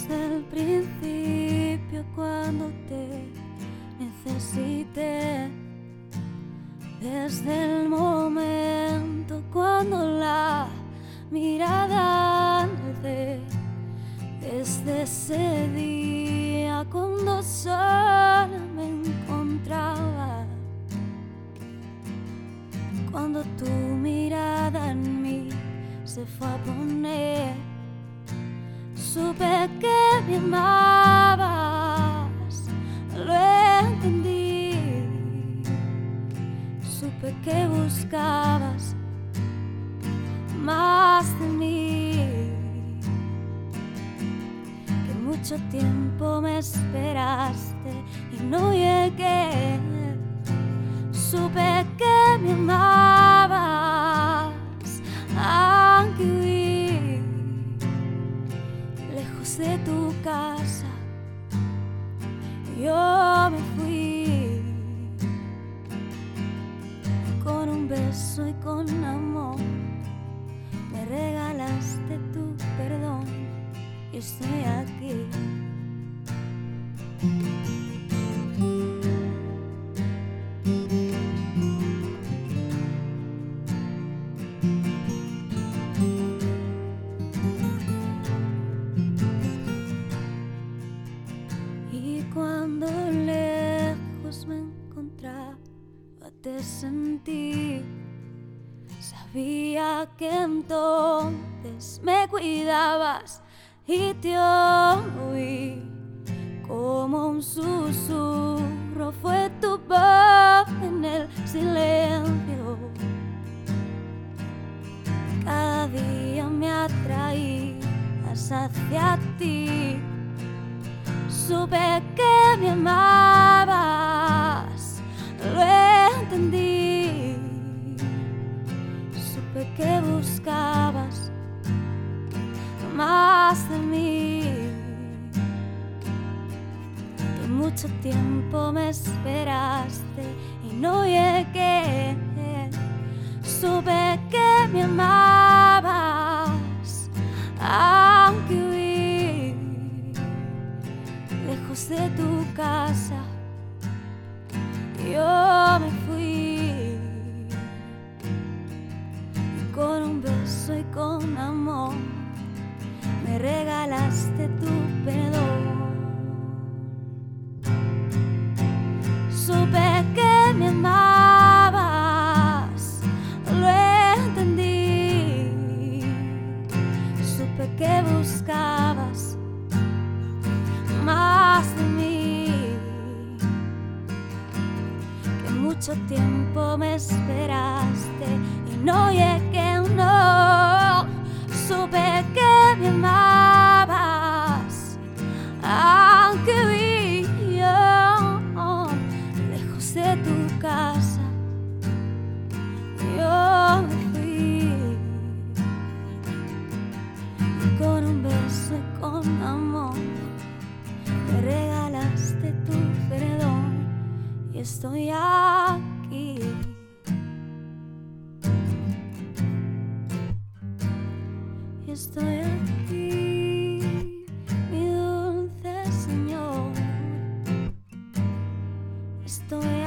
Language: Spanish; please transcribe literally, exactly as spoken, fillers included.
desde el principio cuando te necesité, desde el momento cuando la mirada alcé, desde ese día cuando sola me encontraba, cuando tu mirada en mí se fue a poner, supe que me amabas, lo entendí, supe que buscabas más de mí, que mucho tiempo me esperaste y no llegué, supe que me amabas, aunque huí lejos de tu casa, yo me fui con un beso y con amor, me regalaste tu perdón y estoy aquí. Y cuando lejos me encontraba, te sentí, sabía que entonces me cuidabas y te oí como un susurro, fue tu voz en el silencio. Cada día me atraías hacia ti, supe que me amabas, lo entendí, supe que buscabas más de mí, que mucho tiempo me esperaste y no llegué, supe que me amabas, aunque huí lejos de tu casa, yo me fui y con un beso y con amor me regalaste tu perdón. Supe que me amabas, lo entendí, supe que buscabas más de mí, que mucho tiempo me esperaste y no llegué, no, supe que me amabas, aunque huí yo lejos de tu casa, yo me fui y con un beso y con amor me regalaste tu perdón y estoy aquí. Y estoy aquí, mi dulce Señor. Estoy